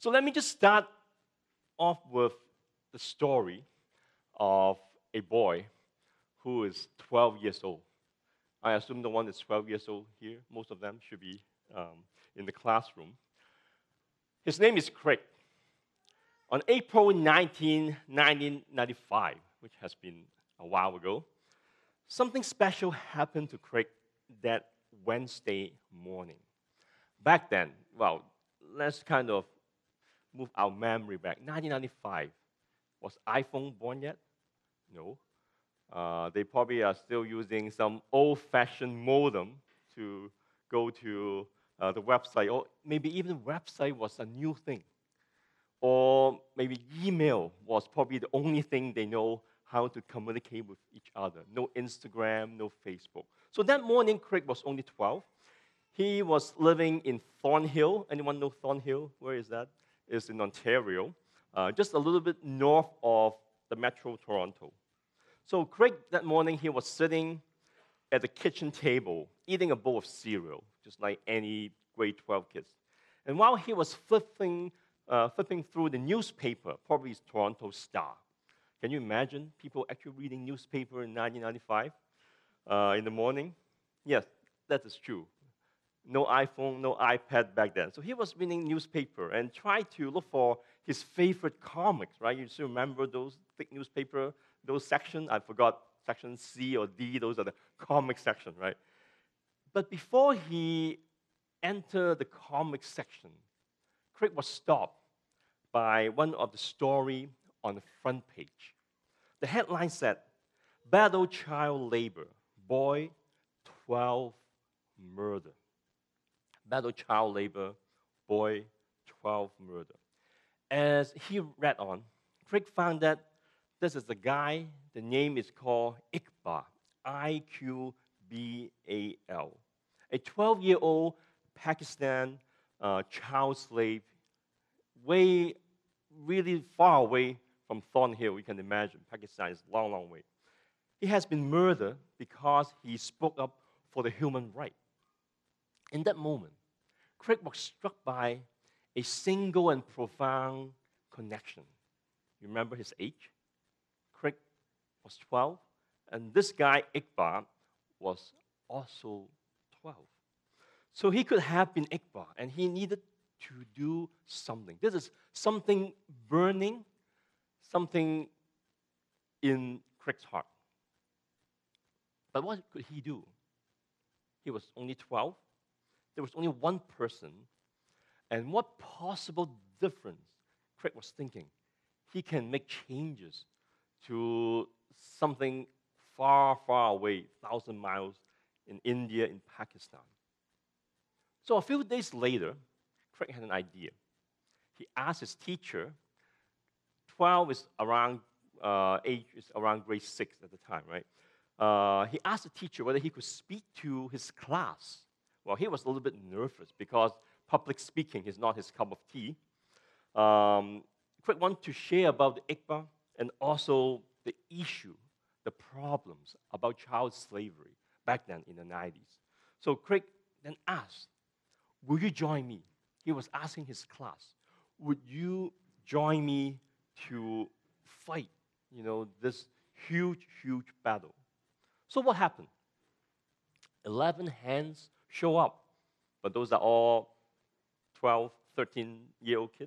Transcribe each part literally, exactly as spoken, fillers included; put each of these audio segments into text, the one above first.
So let me just start off with the story of a boy who is twelve years old. I assume the one that's twelve years old here, most of them should be um, in the classroom. His name is Craig. On April nineteenth, nineteen ninety-five, which has been a while ago, something special happened to Craig that Wednesday morning. Back then, well, let's kind of move our memory back. nineteen ninety-five, was iPhone born yet? No. Uh, they probably are still using some old-fashioned modem to go to uh, the website, or maybe even website was a new thing. Or maybe email was probably the only thing they know how to communicate with each other. No Instagram, no Facebook. So that morning, Craig was only twelve. He was living in Thornhill. Anyone know Thornhill? Where is that? It's in Ontario, uh, just a little bit north of the Metro Toronto. So Craig, that morning, he was sitting at the kitchen table, eating a bowl of cereal, just like any grade twelve kids. And while he was flipping, uh, flipping through the newspaper, probably it's Toronto Star. Can you imagine people actually reading newspaper in nineteen ninety-five uh, in the morning? Yes, that is true. No iPhone, no iPad back then. So he was reading newspaper and tried to look for his favorite comics, right? You still remember those thick newspaper, those sections? I forgot section C or D, those are the comic section, right? But before he entered the comic section, Craig was stopped by one of the story on the front page. The headline said, "Battle Child Labor, Boy twelve Murder." Battle child labor, boy twelve murder. As he read on, Craig found that this is a guy, the name is called Iqbal, I Q B A L, a twelve-year-old Pakistan uh, child slave, way, really far away from Thornhill, you can imagine. Pakistan is a long, long way. He has been murdered because he spoke up for the human right. In that moment, Craig was struck by a single and profound connection. You remember his age? Craig was twelve, and this guy, Iqbal, was also twelve. So he could have been Iqbal, and he needed to do something. This is something burning, something in Craig's heart. But what could he do? He was only twelve. There was only one person. And what possible difference, Craig was thinking, he can make changes to something far, far away, thousand miles in India, in Pakistan. So a few days later, Craig had an idea. He asked his teacher, twelve is around, uh, age is around grade six at the time, right? Uh, he asked the teacher whether he could speak to his class. Well, he was a little bit nervous because public speaking is not his cup of tea. Um, Craig wanted to share about the Iqbal and also the issue, the problems about child slavery back then in the nineties. So Craig then asked, "Will you join me?" He was asking his class, "Would you join me to fight, you know, this huge, huge battle?" So what happened? Eleven hands show up, but those are all twelve, thirteen-year-old kids.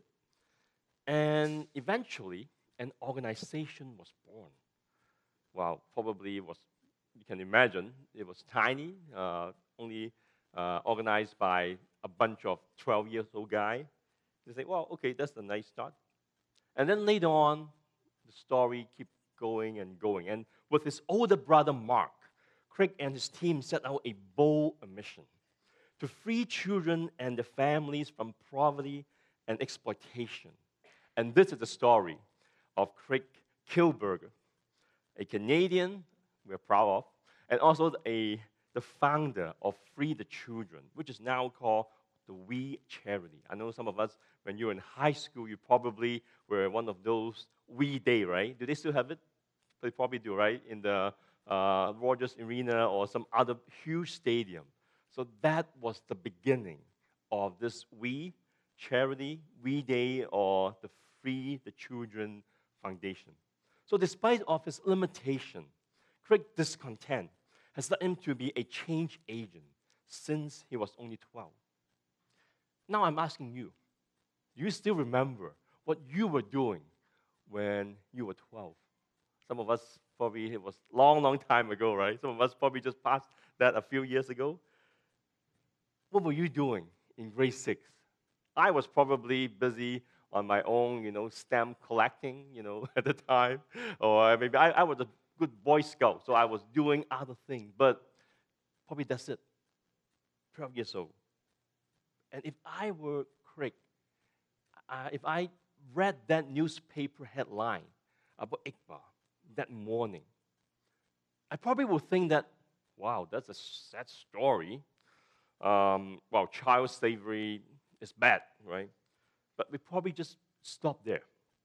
And eventually, an organization was born. Well, probably it was, you can imagine, it was tiny, uh, only uh, organized by a bunch of twelve-year-old guys. They say, well, okay, that's a nice start. And then later on, the story keeps going and going. And with his older brother, Mark, Craig and his team set out a bold mission to free children and their families from poverty and exploitation. And this is the story of Craig Kielburger, a Canadian we're proud of, and also a, the founder of Free the Children, which is now called the We Charity. I know some of us, when you were in high school, you probably were one of those We Day, right? Do they still have it? They probably do, right? In the uh, Rogers Arena or some other huge stadium. So that was the beginning of this We Charity, We Day, or the Free the Children Foundation. So despite of his limitation, Craig's discontent has led him to be a change agent since he was only twelve. Now I'm asking you, do you still remember what you were doing when you were twelve? Some of us probably, it was a long, long time ago, right? Some of us probably just passed that a few years ago. What were you doing in grade six? I was probably busy on my own, you know, stamp collecting, you know, at the time. Or maybe I, I was a good Boy Scout, so I was doing other things. But probably that's it. twelve years old. And if I were Craig, uh, if I read that newspaper headline about Iqbal that morning, I probably would think that, wow, that's a sad story. Um, well, child slavery is bad, right? But we probably just stop there.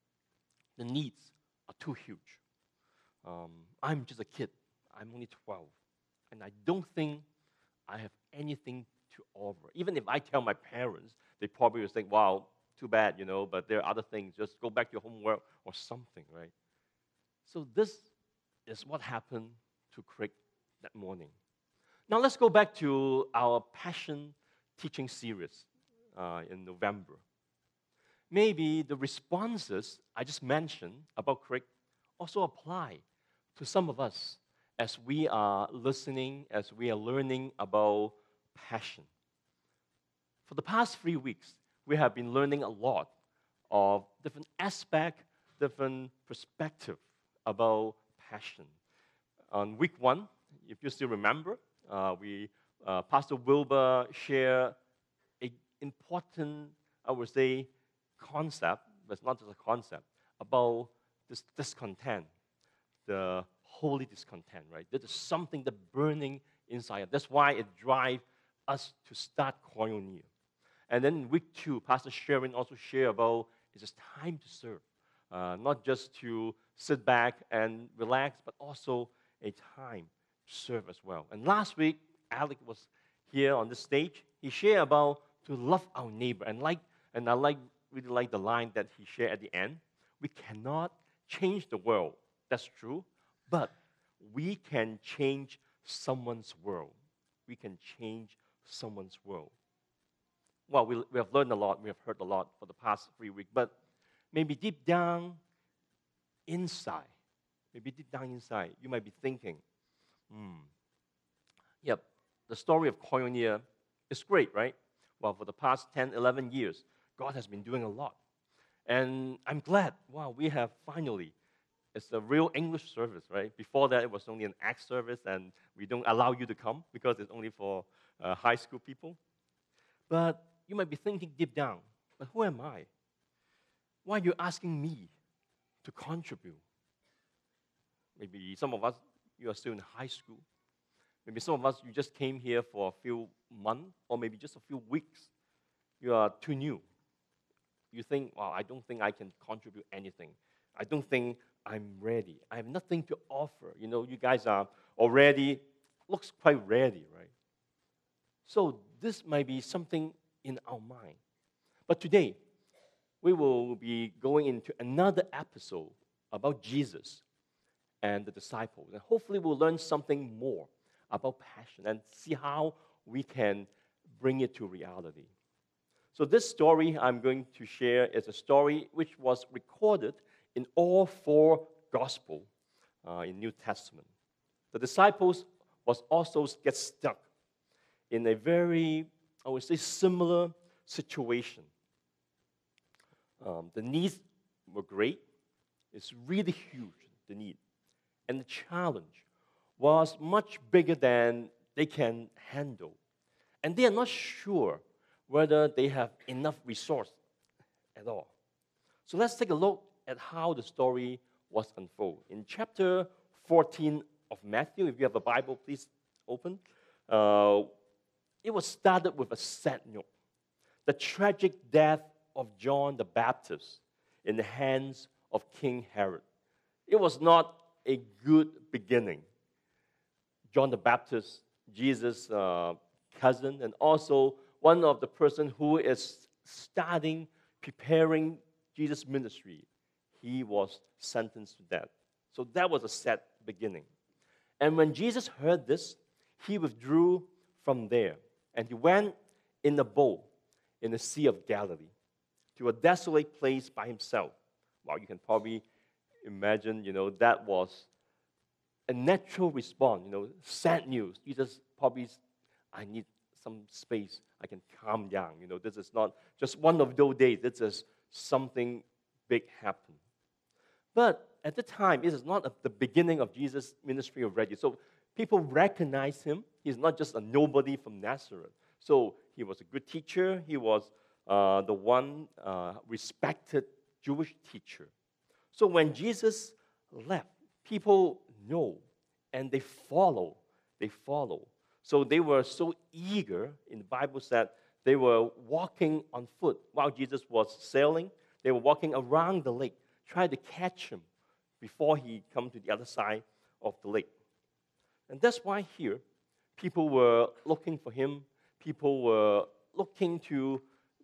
The needs are too huge. Um, I'm just a kid. I'm only twelve. And I don't think I have anything to offer. Even if I tell my parents, they probably will think, wow, too bad, you know, but there are other things. Just go back to your homework or something, right? So this is what happened to Craig that morning. Now let's go back to our Passion teaching series uh, in November. Maybe the responses I just mentioned about Craig also apply to some of us as we are listening, as we are learning about passion. For the past three weeks, we have been learning a lot of different aspects, different perspective about passion. On week one, if you still remember, uh, we uh, Pastor Wilbur shared an important, I would say, concept, but it's not just a concept, about this discontent, the holy discontent, right? There is something that burning inside. That's why it drives us to start Koinonia. And then in week two, Pastor Sharon also shared about it's just time to serve. Uh, not just to sit back and relax, but also a time to serve as well. And last week, Alec was here on the stage. He shared about to love our neighbor. And like, and I like really like the line that he shared at the end. We cannot change the world. That's true. But we can change someone's world. We can change someone's world. Well, we, we have learned a lot. We have heard a lot for the past three weeks. But maybe deep down inside, maybe deep down inside, you might be thinking, hmm, yep, the story of Koinonia is great, right? Well, for the past ten, eleven years, God has been doing a lot. And I'm glad, wow, we have finally, it's a real English service, right? Before that, it was only an Acts service, and we don't allow you to come because it's only for uh, high school people. But you might be thinking deep down, but who am I? Why are you asking me to contribute? Maybe some of us, you are still in high school. Maybe some of us, you just came here for a few months, or maybe just a few weeks. You are too new. You think, well, I don't think I can contribute anything. I don't think I'm ready. I have nothing to offer. You know, you guys are already, looks quite ready, right? So this might be something in our mind. But today, we will be going into another episode about Jesus and the disciples. And hopefully we'll learn something more about passion and see how we can bring it to reality. So this story I'm going to share is a story which was recorded in all four Gospels uh, in New Testament. The disciples was also get stuck in a very, I would say, similar situation. Um, the needs were great. It's really huge, the need. And the challenge was much bigger than they can handle. And they are not sure whether they have enough resource at all. So let's take a look at how the story was unfolded. In chapter fourteen of Matthew, if you have a Bible, please open. Uh, it was started with a sad note. The tragic death of John the Baptist in the hands of King Herod. It was not a good beginning. John the Baptist, Jesus' uh, cousin, and also one of the person who is starting, preparing Jesus' ministry, he was sentenced to death. So that was a sad beginning. And when Jesus heard this, he withdrew from there, and he went in a boat in the Sea of Galilee to a desolate place by himself. Well, you can probably imagine, you know, that was a natural response, you know, sad news. Jesus probably, I need some space. I can calm down. You know, this is not just one of those days. This is something big happened. But at the time, it is not the beginning of Jesus' ministry already. So people recognize him. He's not just a nobody from Nazareth. So he was a good teacher. He was uh, the one uh, respected Jewish teacher. So when Jesus left, people know and they follow. They follow. So they were so eager, in the Bible said, they were walking on foot while Jesus was sailing. They were walking around the lake, trying to catch him before he come to the other side of the lake. And that's why here, people were looking for him. People were looking to,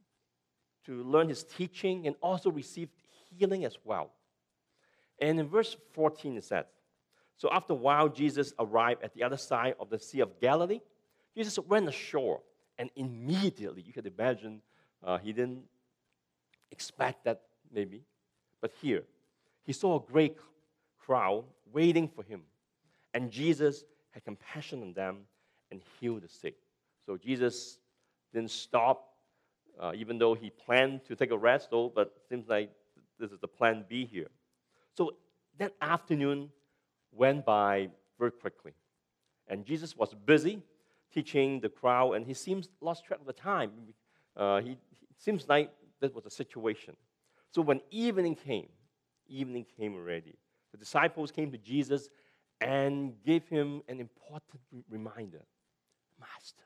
to learn his teaching and also receive healing as well. And in verse fourteen it says, so after a while, Jesus arrived at the other side of the Sea of Galilee. Jesus went ashore, and immediately, you can imagine, uh, he didn't expect that maybe. But here, he saw a great crowd waiting for him. And Jesus had compassion on them and healed the sick. So Jesus didn't stop, uh, even though he planned to take a rest, though, but it seems like this is the plan B here. So that afternoon went by very quickly. And Jesus was busy teaching the crowd, and he seems lost track of the time. Uh, he, it seems like that was a situation. So when evening came, evening came already, the disciples came to Jesus and gave him an important re- reminder. Master,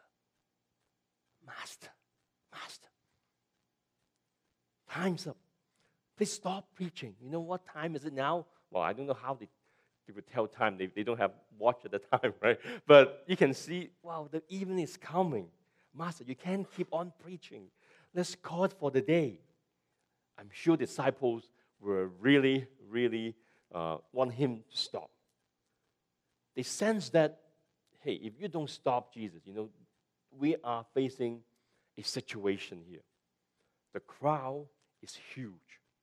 Master, Master, time's up. Please stop preaching. You know what time is it now? Well, I don't know how they, they would tell time. They, they don't have watch at the time, right? But you can see, wow, the evening is coming. Master, you can't keep on preaching. Let's call it for the day. I'm sure disciples were really, really uh, want him to stop. They sense that, hey, if you don't stop Jesus, you know, we are facing a situation here. The crowd is huge.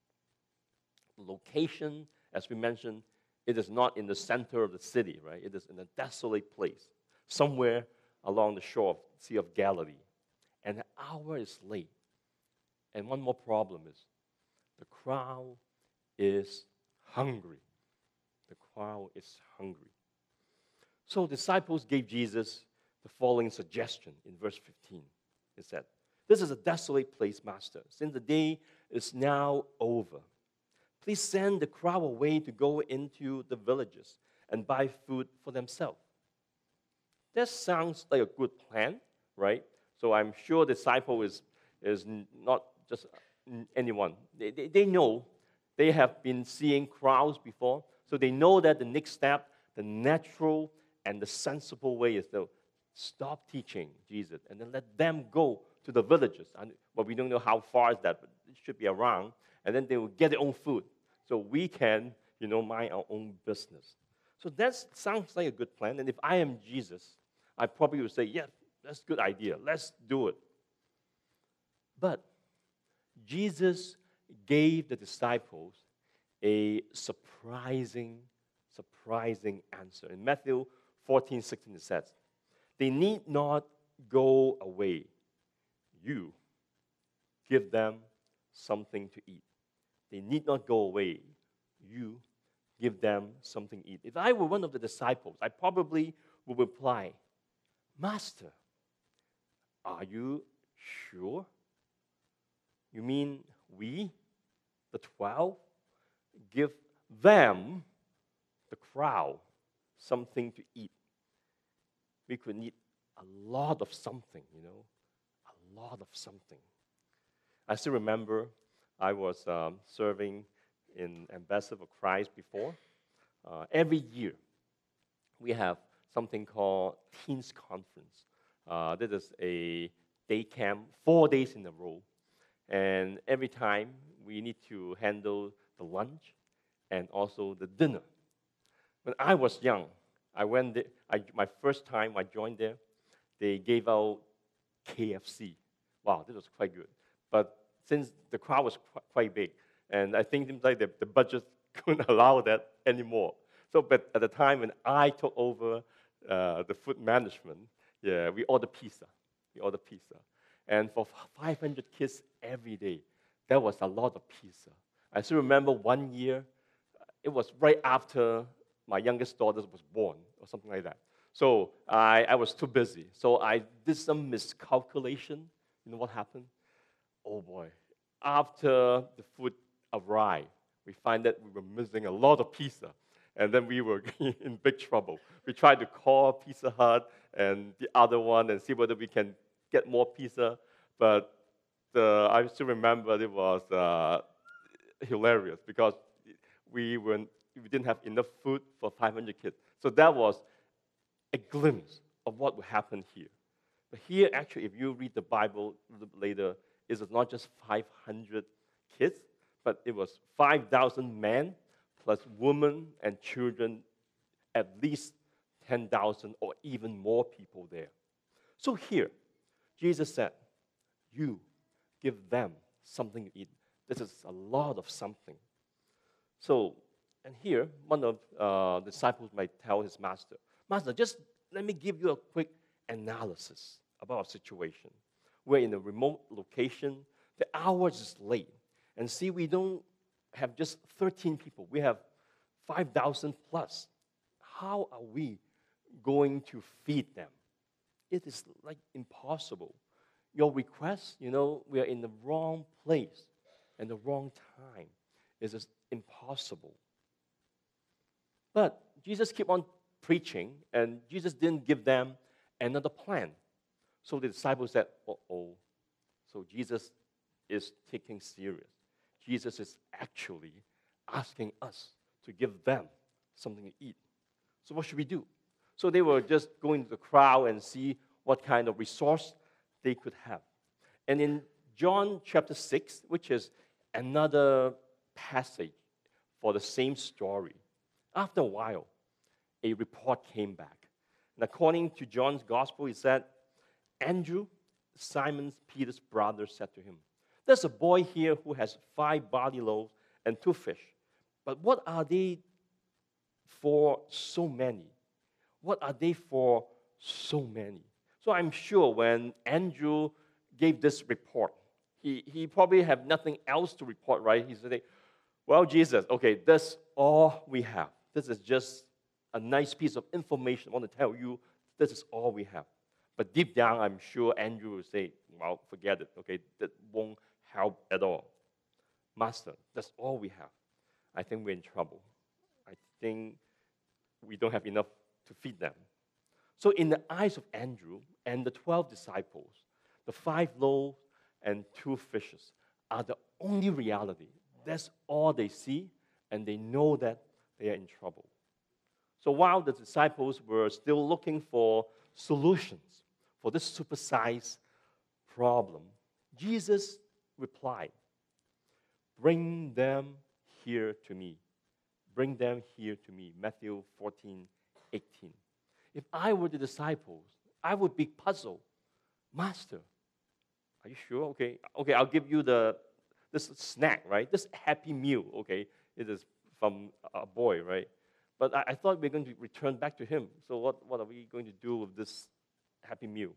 The location, as we mentioned, it is not in the center of the city, right? It is in a desolate place, somewhere along the shore of the Sea of Galilee. And the hour is late. And one more problem is the crowd is hungry. The crowd is hungry. So disciples gave Jesus the following suggestion in verse fifteen. It said, this is a desolate place, Master. Since the day is now over, please send the crowd away to go into the villages and buy food for themselves. That sounds like a good plan, right? So I'm sure the disciple is, is not just anyone. They, they, they know, they have been seeing crowds before, so they know that the next step, the natural and the sensible way is to stop teaching Jesus and then let them go to the villages. And, well, we don't know how far is that, but it should be around. And then they will get their own food. So we can, you know, mind our own business. So that sounds like a good plan. And if I am Jesus, I probably would say, yeah, that's a good idea. Let's do it. But Jesus gave the disciples a surprising, surprising answer. In Matthew fourteen, sixteen, it says, they need not go away. You give them something to eat. They need not go away. You give them something to eat. If I were one of the disciples, I probably would reply, Master, are you sure? You mean we, the twelve, give them, the crowd, something to eat? We could need a lot of something, you know, a lot of something. I still remember I was um, serving in Ambassador for Christ before. Uh, every year, we have something called Teens Conference. Uh, this is a day camp, four days in a row. And every time we need to handle the lunch and also the dinner. When I was young, I went there, I, my first time I joined there, they gave out K F C. Wow, this was quite good. But since the crowd was qu- quite big, and I think things like the, the budget couldn't allow that anymore. So, but at the time when I took over uh, the food management, yeah, we ordered pizza. We ordered pizza. And for five hundred kids every day, that was a lot of pizza. I still remember one year, it was right after my youngest daughter was born, or something like that. So I, I was too busy. So I did some miscalculation. You know what happened? Oh boy. After the food arrived, we find that we were missing a lot of pizza. And then we were in big trouble. We tried to call Pizza Hut and the other one and see whether we can get more pizza. But the, I still remember it was uh, hilarious because we, were, we didn't have enough food for five hundred kids. So that was a glimpse of what would happen here. But here, actually, if you read the Bible a little bit later, it was not just five hundred kids, but it was five thousand men plus women and children, at least ten thousand or even more people there. So here, Jesus said, you give them something to eat. This is a lot of something. So, and here, one of uh, the disciples might tell his master, Master, just let me give you a quick analysis about our situation. We're in a remote location. The hour is late. And see, we don't have just thirteen people. We have five thousand plus. How are we going to feed them? It is like impossible. Your request, you know, we are in the wrong place and the wrong time. It is impossible. But Jesus kept on preaching, and Jesus didn't give them another plan. So the disciples said, uh-oh. So Jesus is taking serious. Jesus is actually asking us to give them something to eat. So what should we do? So they were just going to the crowd and see what kind of resource they could have. And in John chapter six, which is another passage for the same story, after a while, a report came back. And according to John's gospel, he said, Andrew, Simon Peter's brother, said to him, there's a boy here who has five barley loaves and two fish. But what are they for so many? What are they for so many? So I'm sure when Andrew gave this report, he, he probably have nothing else to report, right? He said, well, Jesus, okay, that's all we have. This is just a nice piece of information I want to tell you. This is all we have. But deep down, I'm sure Andrew will say, well, forget it, okay? That won't help at all. Master, that's all we have. I think we're in trouble. I think we don't have enough to feed them. So in the eyes of Andrew and the twelve disciples, the five loaves and two fishes are the only reality. That's all they see, and they know that they are in trouble. So while the disciples were still looking for solutions for this supersized problem, Jesus replied, bring them here to me. Bring them here to me. Matthew fourteen, eighteen. If I were the disciples, I would be puzzled. Master, are you sure? Okay, okay, I'll give you the this snack, right? This happy meal, okay? It is from a boy, right? But I, I thought we were going to return back to him. So what, what are we going to do with this happy meal?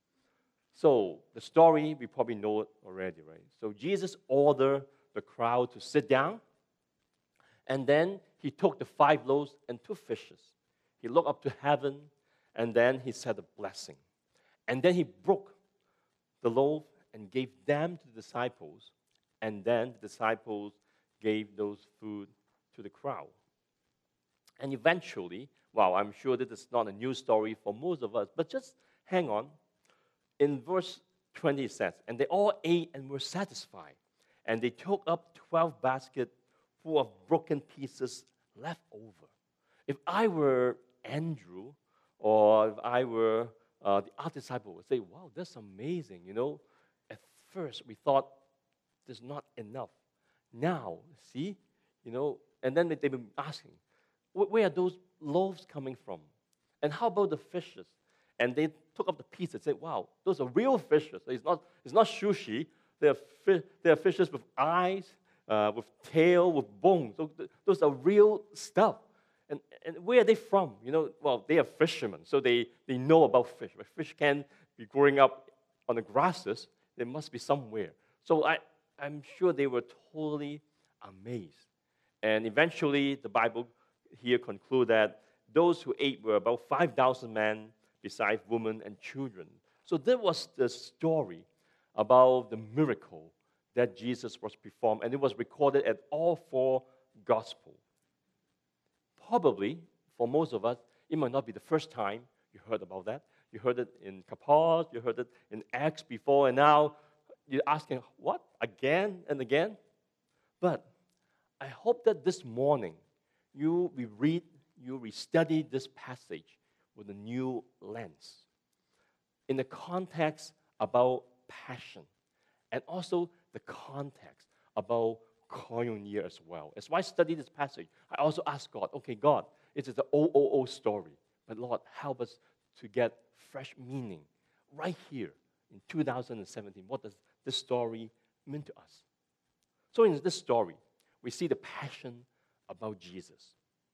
So the story, we probably know it already, right? So Jesus ordered the crowd to sit down, and then he took the five loaves and two fishes. He looked up to heaven, and then he said a blessing. And then he broke the loaf and gave them to the disciples, and then the disciples gave those food to the crowd. And eventually, well, I'm sure this is not a new story for most of us, but just hang on. In verse twenty it says, and they all ate and were satisfied, and they took up twelve baskets full of broken pieces left over. If I were Andrew, or if I were uh, the other disciple, would say, wow, that's amazing, you know. At first, we thought there's not enough. Now, see, you know, and then they've been asking, where are those loaves coming from? And how about the fishes? And they took up the piece and said, wow, those are real fishes. It's not, it's not sushi. They're, fi- they're fishes with eyes, uh, with tail, with bones. So th- those are real stuff. And, and where are they from? You know, well, they are fishermen, so they, they know about fish. But fish can be growing up on the grasses. They must be somewhere. So I, I'm sure they were totally amazed. And eventually, the Bible here concludes that those who ate were about five thousand men, besides women and children. So that was the story about the miracle that Jesus was performed, and it was recorded at all four Gospels. Probably, for most of us, it might not be the first time you heard about that. You heard it in Kapos, you heard it in Acts before, and now you're asking, what? Again and again? But I hope that this morning you will read, you will study this passage with a new lens in the context about passion and also the context about koinonia as well. As I study this passage, I also ask God, okay, God, it is the O O O story, but Lord, help us to get fresh meaning right here in two thousand seventeen. What does this story mean to us? So in this story, we see the passion about Jesus.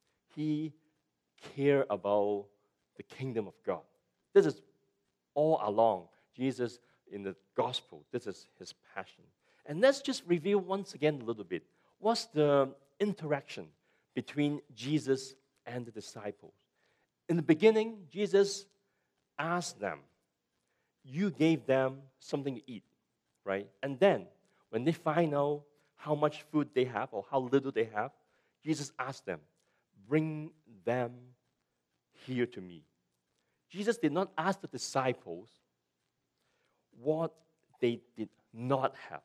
He cared about the kingdom of God. This is all along Jesus in the gospel. This is his passion. And let's just review once again a little bit. What's the interaction between Jesus and the disciples? In the beginning, Jesus asked them, you gave them something to eat, right? And then, when they find out how much food they have or how little they have, Jesus asked them, bring them here to me. Jesus did not ask the disciples what they did not have.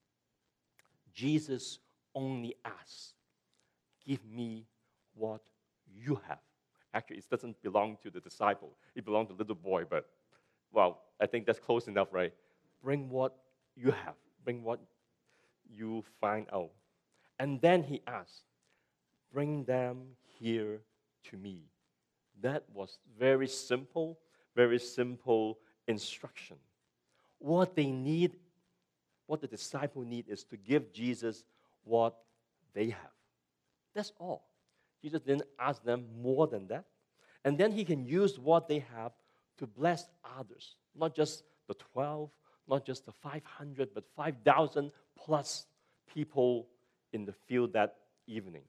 Jesus only asked, give me what you have. Actually, it doesn't belong to the disciple. It belonged to the little boy, but, well, I think that's close enough, right? Bring what you have. Bring what you find out. And then he asked, bring them here to me. That was very simple, very simple instruction. What they need, what the disciple need is to give Jesus what they have. That's all. Jesus didn't ask them more than that. And then he can use what they have to bless others. Not just the twelve, not just the five hundred, but five thousand plus people in the field that evening.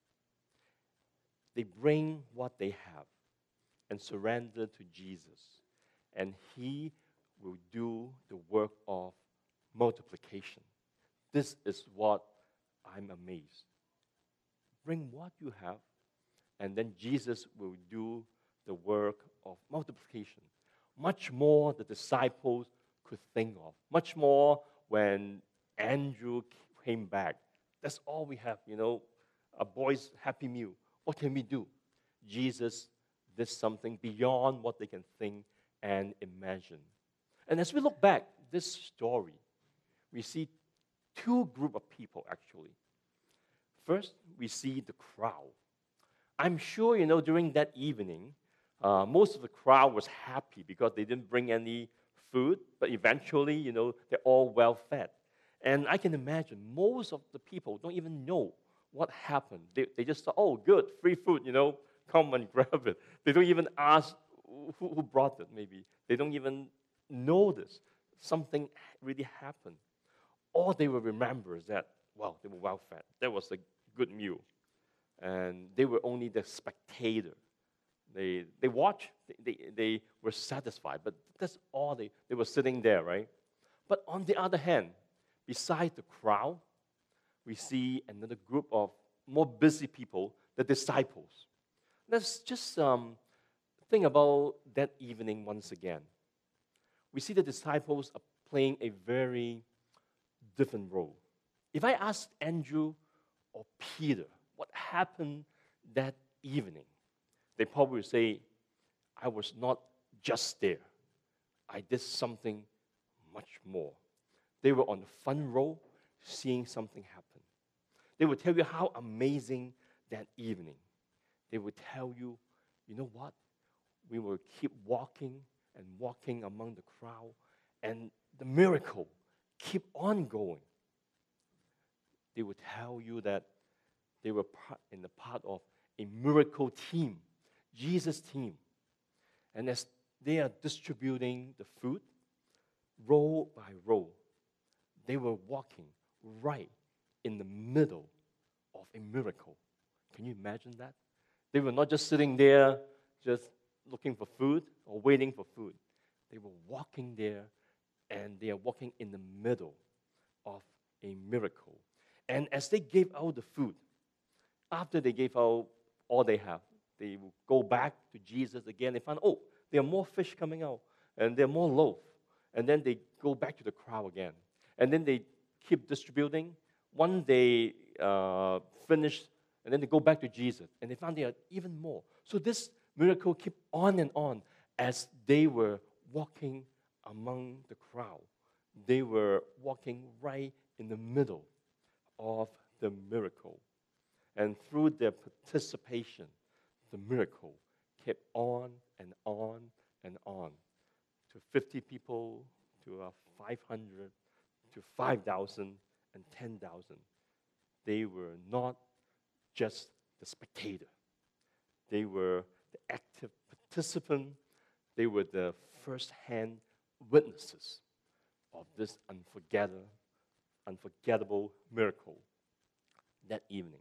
They bring what they have and surrender to Jesus. And he will do the work of multiplication. This is what I'm amazed. Bring what you have, and then Jesus will do the work of multiplication. Much more the disciples could think of. Much more when Andrew came back. That's all we have, you know, a boy's happy meal. What can we do? Jesus did something beyond what they can think and imagine. And as we look back this story, we see two groups of people actually. First, we see the crowd. I'm sure, you know, during that evening, uh, most of the crowd was happy because they didn't bring any food, but eventually, you know, they're all well fed. And I can imagine most of the people don't even know what happened. They, they just thought, oh, good, free food, you know, come and grab it. They don't even ask who, who brought it, maybe. They don't even notice something really happened. All they will remember is that, well, they were well fed. That was a good meal. And they were only the spectator. They, they watched, they, they, they were satisfied, but that's all they, they were sitting there, right? But on the other hand, beside the crowd, we see another group of more busy people, the disciples. Let's just um, think about that evening once again. We see the disciples are playing a very different role. If I ask Andrew or Peter what happened that evening, they probably would say, I was not just there. I did something much more. They were on the front row, seeing something happen. They will tell you how amazing that evening. They will tell you, you know what? We will keep walking and walking among the crowd, and the miracle keep on going. They will tell you that they were part, in the part of a miracle team, Jesus' team. And as they are distributing the food, row by row, they were walking right in the middle of a miracle. Can you imagine that? They were not just sitting there, just looking for food or waiting for food. They were walking there, and they are walking in the middle of a miracle. And as they gave out the food, after they gave out all they have, they will go back to Jesus again. They find, oh, there are more fish coming out, and there are more loaf. And then they go back to the crowd again. And then they keep distributing. One they uh, finish, and then they go back to Jesus, and they found there are even more. So this miracle kept on and on as they were walking among the crowd. They were walking right in the middle of the miracle. And through their participation, the miracle kept on and on and on to fifty people, to uh, five hundred, to five thousand, and ten thousand. They were not just the spectator. They were the active participant. They were the first-hand witnesses of this unforgettable, unforgettable miracle that evening.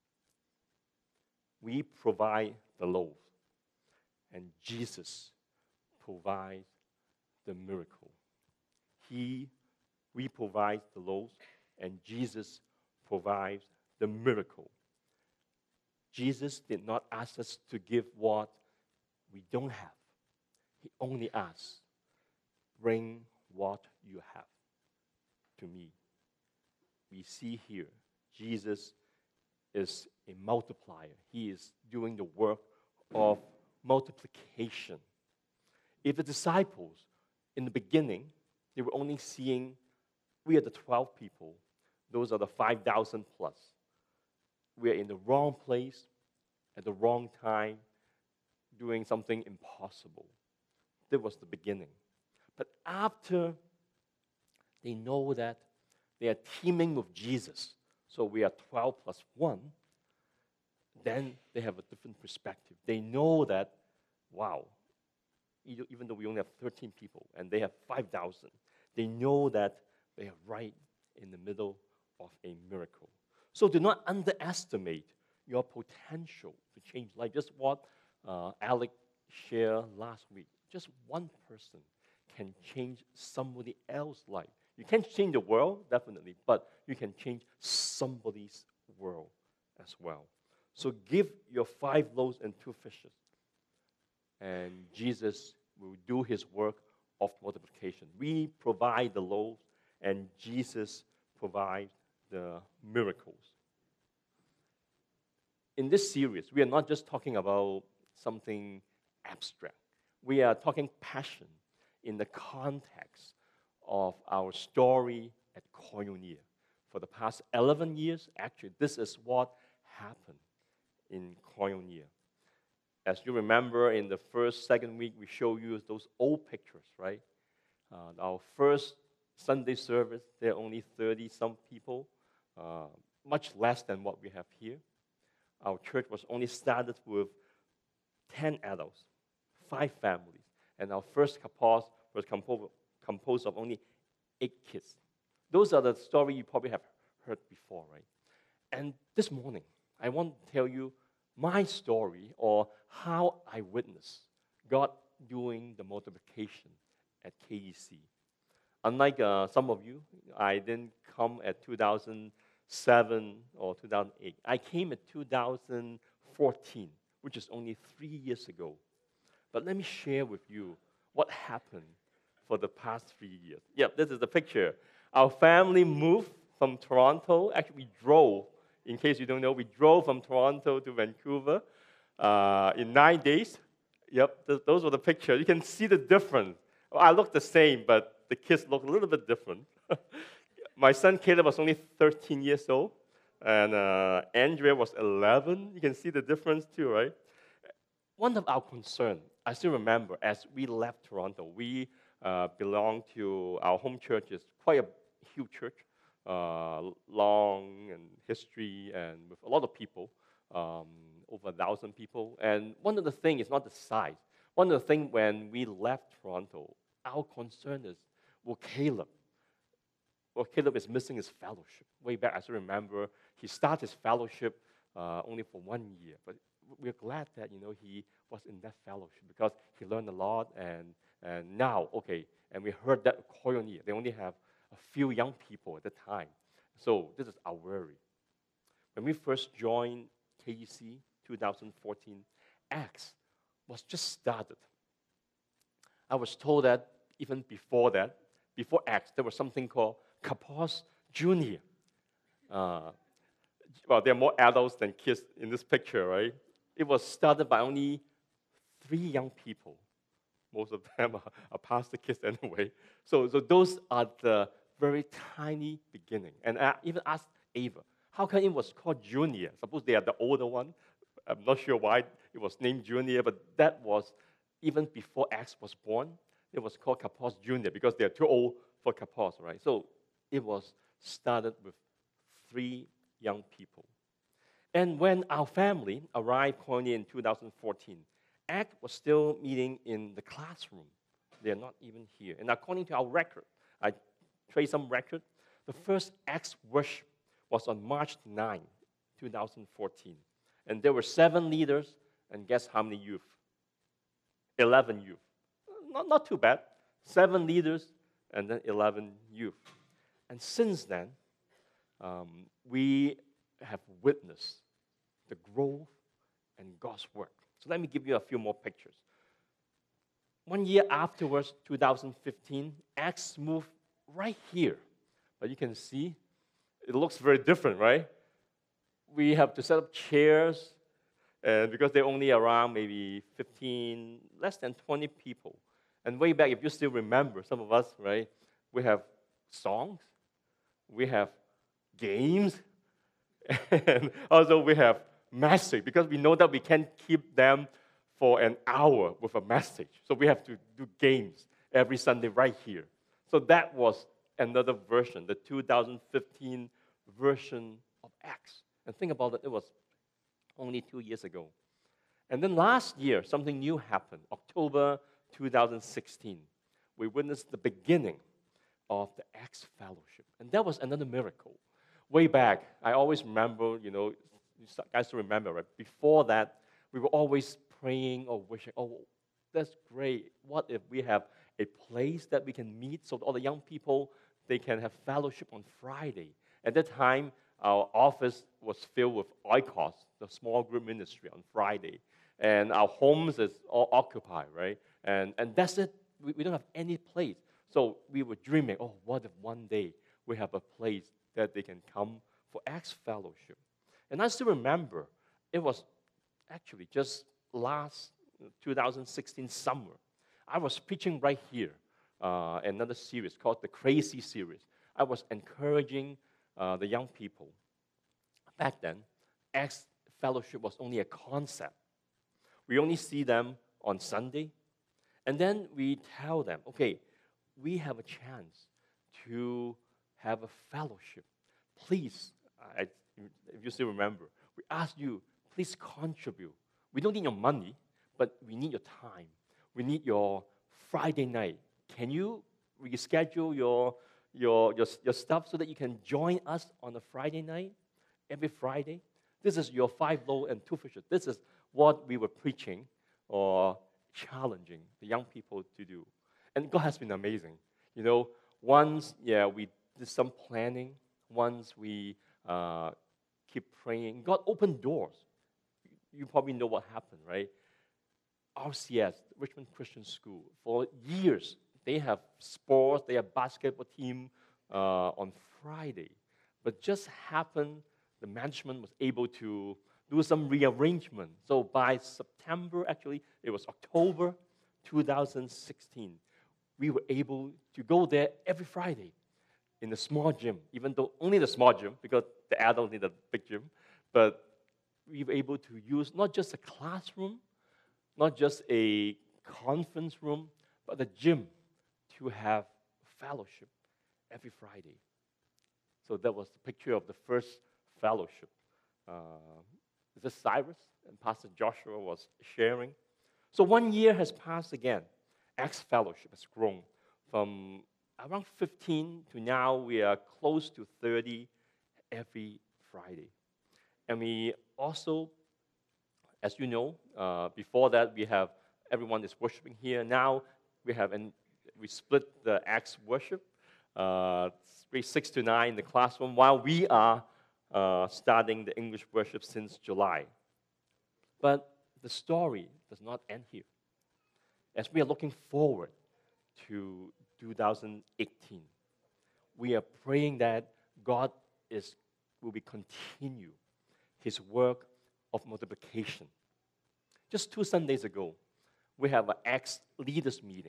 We provide the loaves, and Jesus provides the miracle. He, we provide the loaves, and Jesus provides the miracle. Jesus did not ask us to give what we don't have. He only asked, bring what you have to me. We see here, Jesus is a multiplier. He is doing the work of multiplication. If the disciples, in the beginning, they were only seeing, we are the twelve people, those are the five thousand plus. We are in the wrong place, at the wrong time, doing something impossible. That was the beginning. But after they know that they are teaming with Jesus, so we are twelve plus one, then they have a different perspective. They know that, wow, even though we only have thirteen people and they have five thousand, they know that they are right in the middle of a miracle. So do not underestimate your potential to change life. Just what uh, Alec shared last week. Just one person can change somebody else's life. You can't change the world, definitely, but you can change somebody's world as well. So give your five loaves and two fishes, and Jesus will do his work of multiplication. We provide the loaves, and Jesus provides the miracles. In this series, we are not just talking about something abstract. We are talking passion in the context of our story at Koinonia. For the past eleven years, actually, this is what happened in Koinonia. As you remember, in the first, second week, we show you those old pictures, right? Uh, our first Sunday service, there are only thirty-some people, uh, much less than what we have here. Our church was only started with ten adults, five families, and our first kapos was composed, composed of only eight kids. Those are the stories you probably have heard before, right? And this morning, I want to tell you my story, or how I witnessed God doing the multiplication at K E C. Unlike uh, some of you, I didn't come at two thousand seven or two thousand eight. I came at two thousand fourteen, which is only three years ago. But let me share with you what happened for the past three years. Yep, this is the picture. Our family moved from Toronto. Actually, we drove. In case you don't know, we drove from Toronto to Vancouver uh, in nine days. Yep, th- those were the pictures. You can see the difference. Well, I look the same, but the kids look a little bit different. My son Caleb was only thirteen years old, and uh, Andrea was eleven. You can see the difference too, right? One of our concerns, I still remember, as we left Toronto, we uh, belonged to our home church. Is quite a huge church, uh, long and history, and with a lot of people, um, over a thousand people. And one of the things is not the size. One of the things when we left Toronto, our concern is, will Caleb, well, Caleb is missing his fellowship. Way back, I still remember, he started his fellowship uh, only for one year. But we're glad that, you know, he was in that fellowship because he learned a lot. And, and now, okay, and we heard that Koinonia, they only have a few young people at the time. So this is our worry. When we first joined K E C twenty fourteen, Acts was just started. I was told that even before that, before Acts, there was something called Kapos Junior. Uh, well, there are more adults than kids in this picture, right? It was started by only three young people. Most of them are, are pastor kids anyway. So, so those are the very tiny beginning. And I even asked Ava, how come it was called Junior? Suppose they are the older one. I'm not sure why it was named Junior, but that was even before Acts was born. It was called Kapos Junior because they're too old for Kapos, right? So it was started with three young people. And when our family arrived Koinonia in two thousand fourteen, Act was still meeting in the classroom. They're not even here. And according to our record, I traced some record, the first Acts worship was on March ninth, two thousand fourteen. And there were seven leaders, and guess how many youth? eleven youth. Not, not too bad. Seven leaders, and then eleven youth. And since then, um, we have witnessed the growth and God's work. So let me give you a few more pictures. One year afterwards, two thousand fifteen, Acts moved right here. But you can see, it looks very different, right? We have to set up chairs, and because they're only around maybe fifteen, less than twenty people. And way back, if you still remember, some of us, right, we have songs, we have games, and also we have message, because we know that we can't keep them for an hour with a message. So we have to do games every Sunday right here. So that was another version, the two thousand fifteen version of Acts. And think about it, it was only two years ago. And then last year, something new happened, October two thousand sixteen. We witnessed the beginning of the Acts Fellowship. And that was another miracle. Way back, I always remember, you know, you guys remember, right? Before that, we were always praying or wishing, oh, that's great. What if we have a place that we can meet so all the young people, they can have fellowship on Friday? At that time, our office was filled with oikos, the small group ministry, on Friday. And our homes is all occupied, right? And, and that's it. We, we don't have any place. So we were dreaming, oh, what if one day we have a place that they can come for Acts Fellowship? And I still remember, it was actually just last two thousand sixteen summer. I was preaching right here, uh, another series called the Crazy Series. I was encouraging uh, the young people. Back then, Acts Fellowship was only a concept. We only see them on Sunday, and then we tell them, okay, we have a chance to have a fellowship. Please, I, if you still remember, we ask you, please contribute. We don't need your money, but we need your time. We need your Friday night. Can you reschedule your, your, your, your stuff so that you can join us on a Friday night, every Friday? This is your five loaves and two fishes. This is what we were preaching or challenging the young people to do. And God has been amazing. You know, once, yeah, we did some planning. Once we uh, keep praying, God opened doors. You probably know what happened, right? R C S, Richmond Christian School, for years, they have sports, they have basketball team uh, on Friday. But just happened, the management was able to do some rearrangement. So by September, actually, it was October two thousand sixteen, we were able to go there every Friday. in the small gym, even though only the small gym, because the adults need a big gym, but we were able to use not just a classroom, not just a conference room, but a gym to have fellowship every Friday. So that was the picture of the first fellowship. Uh, this is Cyrus, and Pastor Joshua was sharing. So one year has passed again. Acts Fellowship has grown from around fifteen to now we are close to thirty every Friday. And we also, as you know, uh, before that we have everyone is worshiping here. Now we have an, we split the Acts worship, uh, grade six to nine in the classroom, while we are uh, starting the English worship since July. But the story does not end here. As we are looking forward to two thousand eighteen, we are praying that God is will be continue His work of multiplication. Just two Sundays ago, we have an ex-leaders meeting.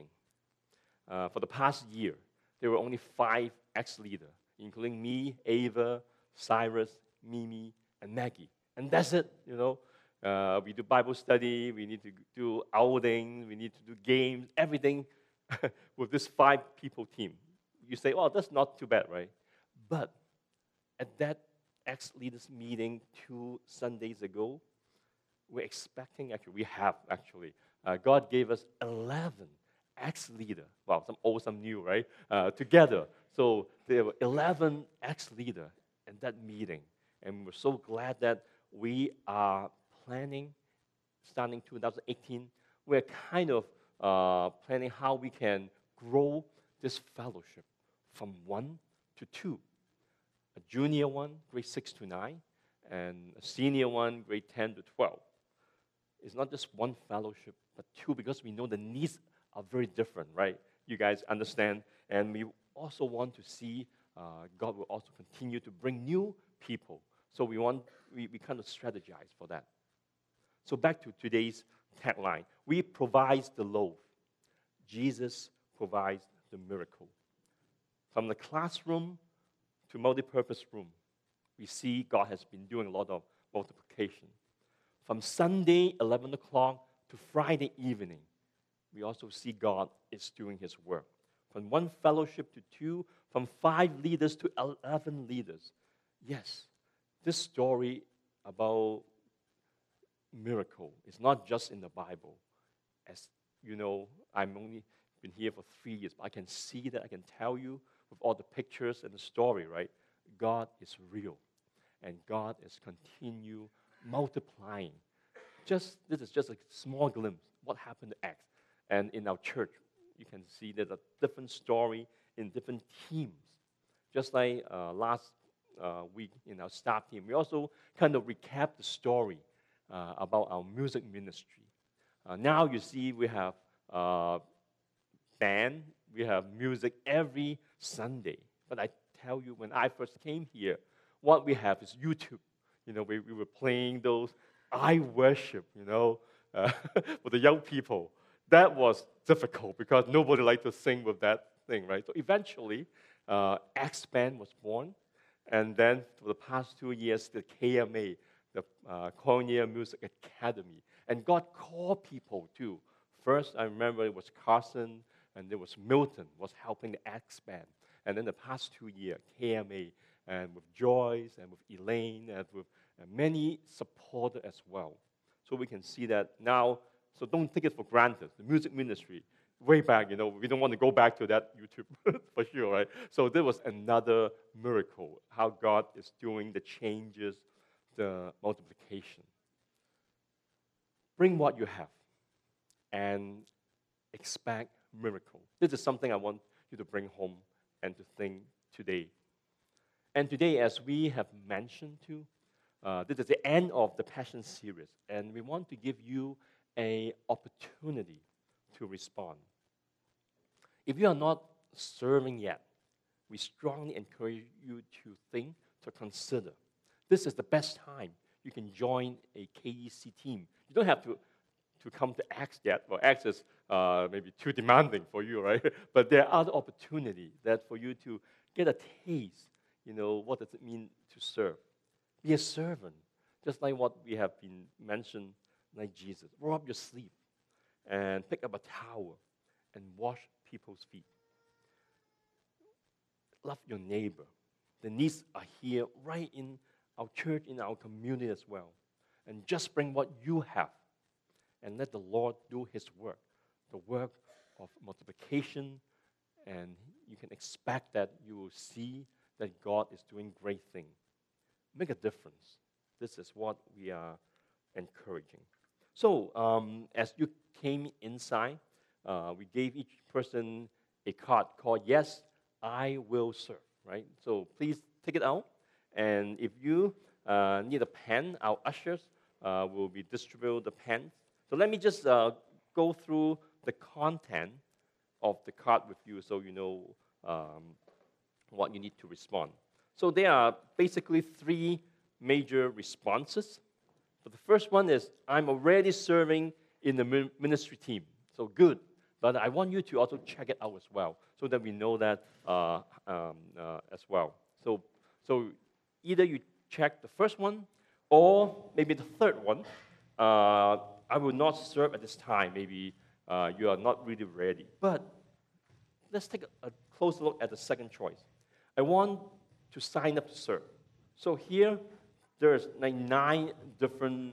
Uh, for the past year, there were only five ex-leaders, including me, Ava, Cyrus, Mimi, and Maggie. And that's it, you know. Uh, we do Bible study, we need to do outing, we need to do games, everything with this five-people team. You say, oh, that's not too bad, right? But at that ex-leaders meeting two Sundays ago, we're expecting, actually, we have actually, uh, God gave us eleven ex-leaders, well, some old, some new, right, uh, together. So there were eleven ex-leaders in that meeting. And we're so glad that we are planning, starting two thousand eighteen, we're kind of uh, planning how we can grow this fellowship from one to two. A junior one, grade six to nine, and a senior one, grade ten to twelve. It's not just one fellowship, but two, because we know the needs are very different, right? You guys understand, and we also want to see uh, God will also continue to bring new people. So we want, we, we kind of strategize for that. So back to today's tagline. We provide the loaf. Jesus provides the miracle. From the classroom to multi-purpose room, we see God has been doing a lot of multiplication. From Sunday, eleven o'clock, to Friday evening, we also see God is doing His work. From one fellowship to two, from five leaders to eleven leaders. Yes, this story about miracle is not just in the Bible. As you know, I'm only been here for three years, but I can see that, I can tell you with all the pictures and the story, right? God is real, and God is continue multiplying. Just this is just a small glimpse what happened to Acts, and in our church, you can see there's a different story in different teams. Just like uh, last uh, week in our staff team, we also kind of recap the story uh, about our music ministry. Uh, now you see we have uh, band, we have music every Sunday. But I tell you, when I first came here, what we have is YouTube. You know, we, we were playing those I worship, you know, uh, for the young people. That was difficult because nobody liked to sing with that thing, right? So eventually, uh, X Band was born. And then for the past two years, the K M A, the uh, Koinonia Music Academy. And God called people too. First, I remember it was Carson, and there was Milton was helping the X Band. And then the past two years, K M A, and with Joyce, and with Elaine, and with and many supporters as well. So we can see that now, so don't take it for granted. The music ministry, way back, you know, we don't want to go back to that YouTube for sure, right? So there was another miracle, how God is doing the changes, the multiplication. Bring what you have and expect miracle. This is something I want you to bring home and to think today. And today, as we have mentioned too, Uh, this is the end of the Passion series, and we want to give you an opportunity to respond. If you are not serving yet, we strongly encourage you to think, to consider. This is the best time you can join a K E C team. You don't have to, to come to Acts yet. Well, Acts is uh, maybe too demanding for you, right? But there are other opportunities that for you to get a taste, you know, what does it mean to serve. Be a servant, just like what we have been mentioned, like Jesus. Roll up your sleeve and pick up a towel and wash people's feet. Love your neighbor. The needs are here right in our church, in our community as well. And just bring what you have and let the Lord do His work, the work of multiplication, and you can expect that you will see that God is doing great things. Make a difference. This is what we are encouraging. So, um, as you came inside, uh, we gave each person a card called Yes, I Will Serve, right? So please take it out. And if you uh, need a pen, our ushers uh, will be distributing the pens. So let me just uh, go through the content of the card with you so you know um, what you need to respond. So there are basically three major responses. So the first one is, I'm already serving in the ministry team. So good. But I want you to also check it out as well so that we know that uh, um, uh, as well. So, so either you check the first one or maybe the third one. Uh, I will not serve at this time. Maybe uh, you are not really ready. But let's take a, a close look at the second choice. I want to sign up to serve. So here, there's like nine different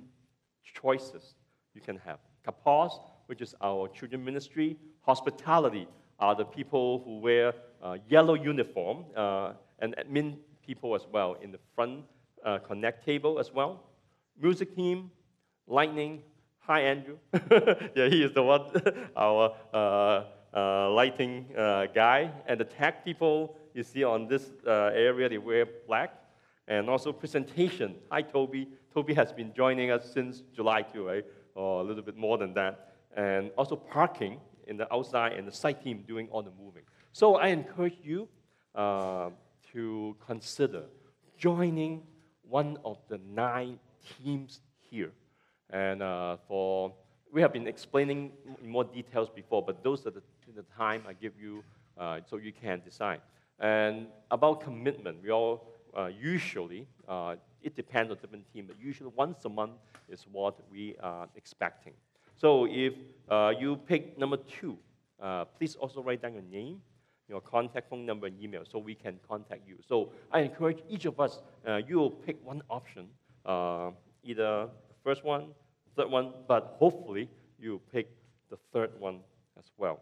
choices you can have. Kapos, which is our children ministry. Hospitality are the people who wear uh, yellow uniform, uh, and admin people as well in the front uh, connect table as well. Music team, lightning. Hi, Andrew. Yeah, he is the one, our uh, uh, lighting uh, guy. And the tech people, you see on this uh, area, they wear black. And also presentation. Hi, Toby. Toby has been joining us since July too, right? Or a little bit more than that. And also parking in the outside and the site team doing all the moving. So I encourage you uh, to consider joining one of the nine teams here. And uh, for, we have been explaining in more details before, but those are the, the time I give you uh, so you can decide. And about commitment, we all uh, usually, uh, it depends on different teams, but usually once a month is what we are expecting. So if uh, you pick number two, uh, please also write down your name, your contact phone number, and email so we can contact you. So I encourage each of us, uh, you will pick one option, uh, either the first one, third one, but hopefully you pick the third one as well.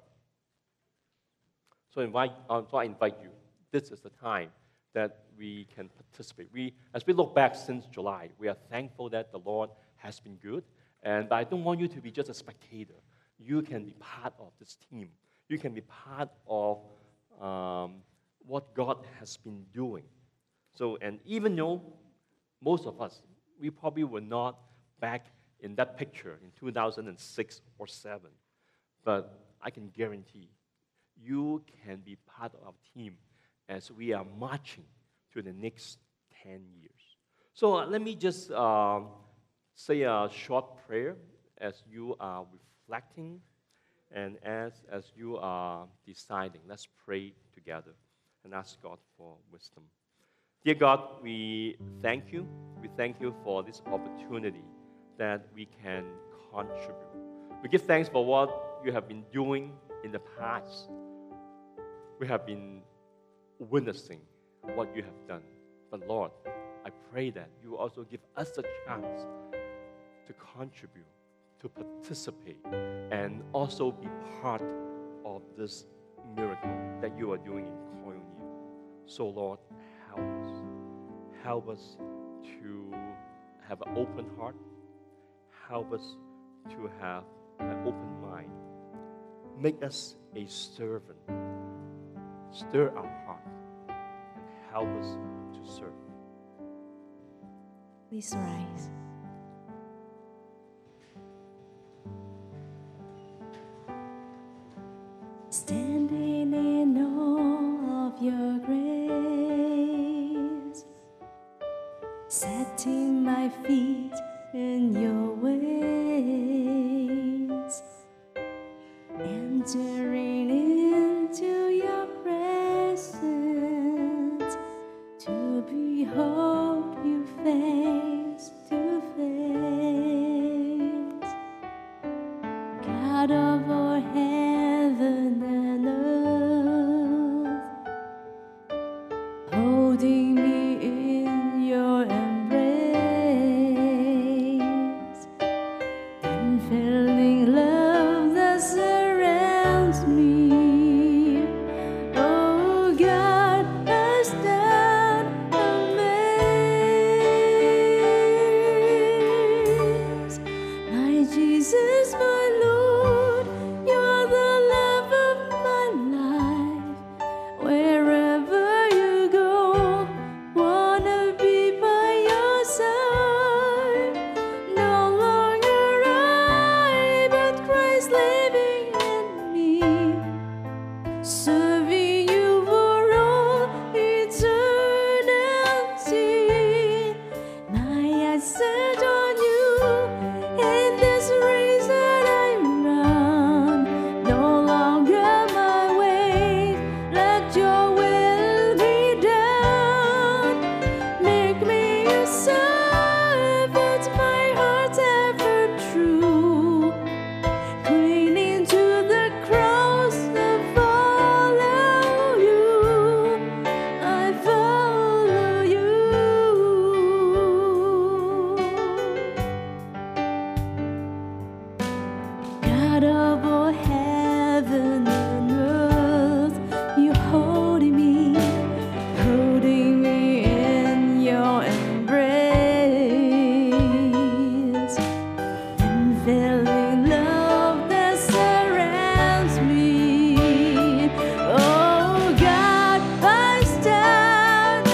So, invite, uh, so I invite you. This is the time that we can participate. We, as we look back since July, we are thankful that the Lord has been good. And but I don't want you to be just a spectator. You can be part of this team. You can be part of um, what God has been doing. So, and even though most of us, we probably were not back in that picture in two thousand six or seven, but I can guarantee you can be part of our team as we are marching to the next ten years. So uh, let me just um, say a short prayer as you are reflecting and as, as you are deciding. Let's pray together and ask God for wisdom. Dear God, we thank you. We thank you for this opportunity that we can contribute. We give thanks for what you have been doing in the past. We have been witnessing what you have done. But Lord, I pray that you also give us a chance to contribute, to participate, and also be part of this miracle that you are doing in Koinonia. So Lord, help us. Help us to have an open heart. Help us to have an open mind. Make us a servant. Stir our heart and help us to serve. Please rise. Standing in awe of your grace, setting my feet in your ways, entering into your presence God of all heaven and earth, holding me in your embrace, unfailing love that surrounds me. Oh God, I stand amazed. My Jesus, my Lord, you are the love of my life. Wherever you go, wanna be by your side. No longer I, but Christ living in me, serving you for all eternity. My eyes set on you in this race that I run. No longer my way, let your will be done. Make me a servant, my heart ever true, clinging to the cross I follow you. I follow you. God of all heaven and earth, you holding me, holding me in your embrace, unfailing love that surrounds me. Oh God, I stand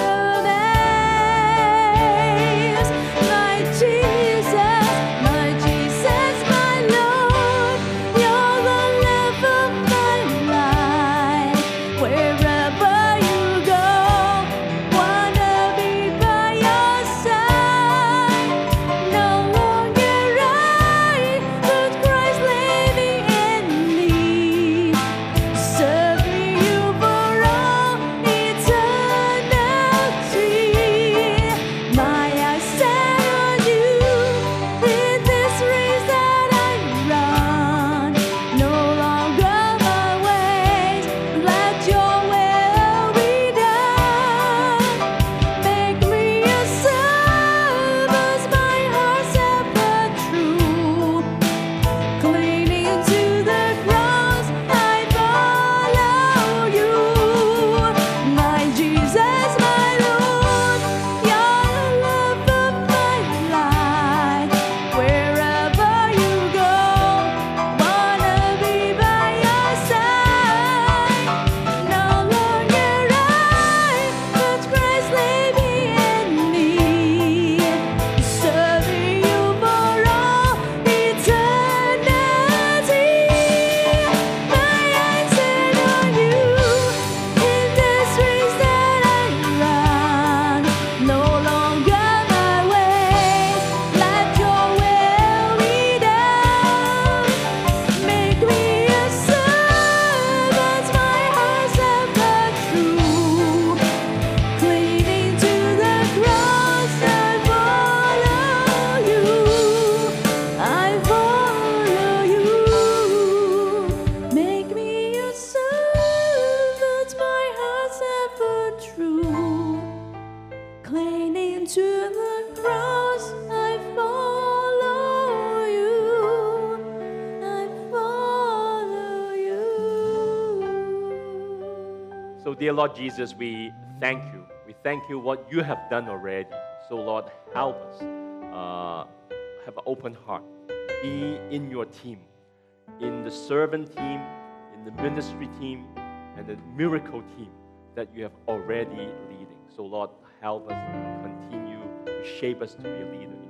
amazed. My Jesus, my Jesus, my Lord, you're the love of my life. Wherever you go, wanna be by your side. No longer I, but Christ living in me, serving you for all eternity. My eyes set on you in this race that I run. No longer my ways, let your will be done. Make me a servant, my heart's ever true, clinging to the cross I follow you. My Jesus, my Lord, you're the love of my life. Wherever you go, wanna be by your side. No longer I, but Christ living in me, serving you for all eternity. My eyes set on you in this race that I run. No longer my ways, let your will be done. Make me a servant, my heart's ever true, clinging to the cross I follow you. I follow you. Make me a servant, my heart's ever true, clinging to the cross I follow you. I follow you. So, dear Lord Jesus, we thank you. We thank you what you have done already. So, Lord, help us uh, have an open heart. Be in your team, in the servant team, in the ministry team, and the miracle team that you have already leading. So, Lord, help us continue to shape us to be a leader.